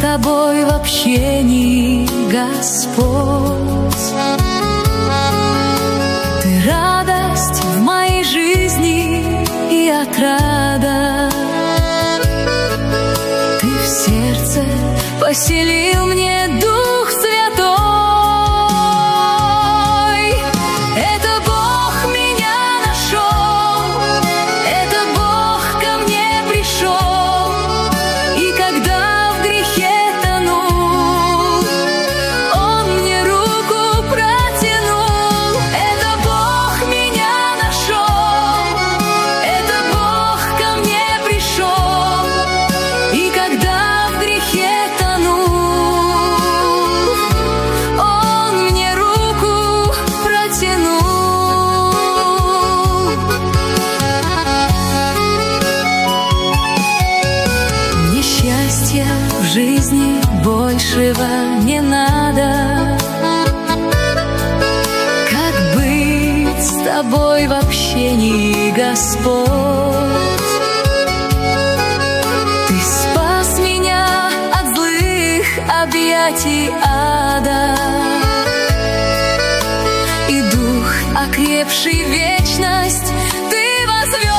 тобой в общении, Господь. Ты радость в моей жизни и отрада. Ты в сердце поселил мне Дух Святой. Это Бог меня нашел, это Бог ко мне пришел. И когда в грехе тонул, Он мне руку протянул. Это Бог меня нашел, это Бог ко мне пришел. И когда в грехе тонул, Он мне руку протянул. Мне счастья в жизни большего не надо. Как быть с тобой в общении, Господь? Ты спас меня от злых объятий ада, и дух, окрепший вечность, Ты возвел.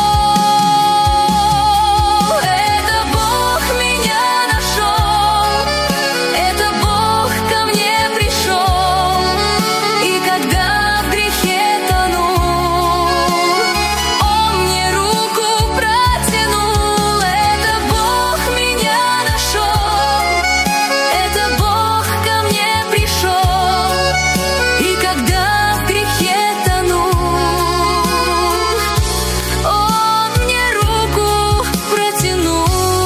Это Бог меня нашел, это Бог ко мне пришел. И когда в грехе тонул, Он мне руку протянул. Это Бог меня нашел, это Бог ко мне пришел. И когда в грехе тонул, Он мне руку протянул.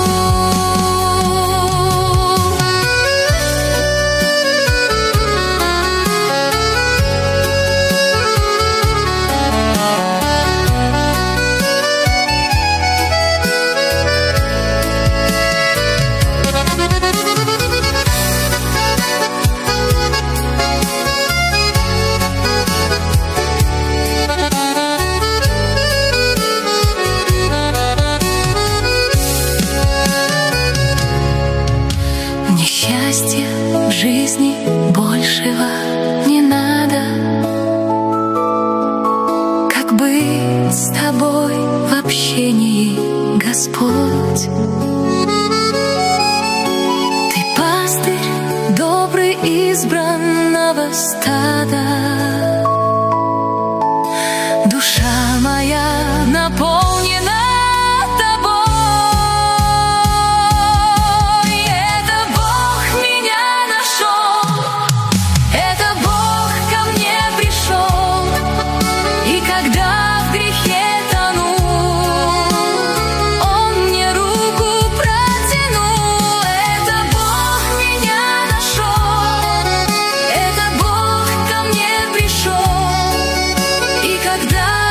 Мне счастья в жизни большего не надо. Как быть с тобой в общении, Господь? Ты пастырь добрый избранного стада. Душа моя наполнена Тобой. Это Бог меня нашел, это Бог ко мне пришел. И когда в грехе тонул, Он мне руку протянул. Это Бог меня нашел, это Бог ко мне пришел. И когда